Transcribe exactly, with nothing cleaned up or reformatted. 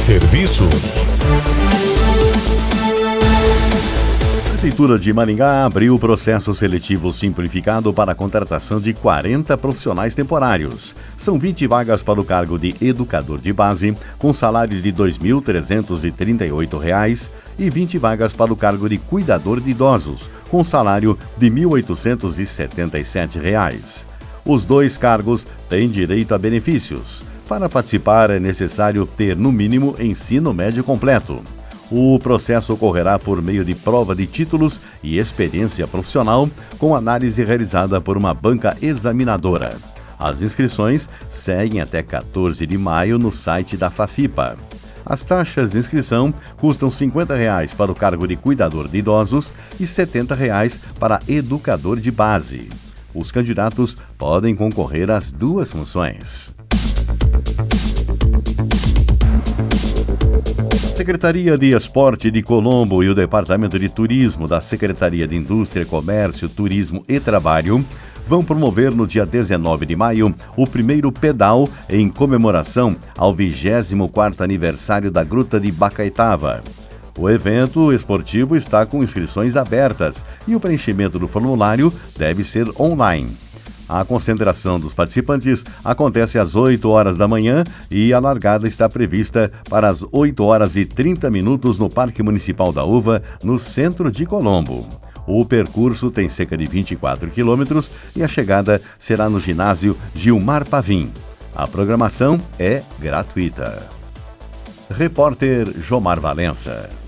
Serviços. A Prefeitura de Maringá abriu o processo seletivo simplificado para a contratação de quarenta profissionais temporários. São vinte vagas para o cargo de educador de base, com salário de dois mil trezentos e trinta e oito reais, e vinte vagas para o cargo de cuidador de idosos, com salário de mil oitocentos e setenta e sete reais. Os dois cargos têm direito a benefícios. Para participar é necessário ter, no mínimo, ensino médio completo. O processo ocorrerá por meio de prova de títulos e experiência profissional, com análise realizada por uma banca examinadora. As inscrições seguem até quatorze de maio no site da Fafipa. As taxas de inscrição custam cinquenta reais para o cargo de cuidador de idosos e setenta reais para educador de base. Os candidatos podem concorrer às duas funções. A Secretaria de Esporte de Colombo e o Departamento de Turismo da Secretaria de Indústria, Comércio, Turismo e Trabalho vão promover no dia dezenove de maio o primeiro pedal em comemoração ao vigésimo quarto aniversário da Gruta de Bacaitava. O evento esportivo está com inscrições abertas e o preenchimento do formulário deve ser online. A concentração dos participantes acontece às oito horas da manhã e a largada está prevista para as oito horas e trinta minutos no Parque Municipal da Uva, no centro de Colombo. O percurso tem cerca de vinte e quatro quilômetros e a chegada será no ginásio Gilmar Pavim. A programação é gratuita. Repórter Jomar Valença.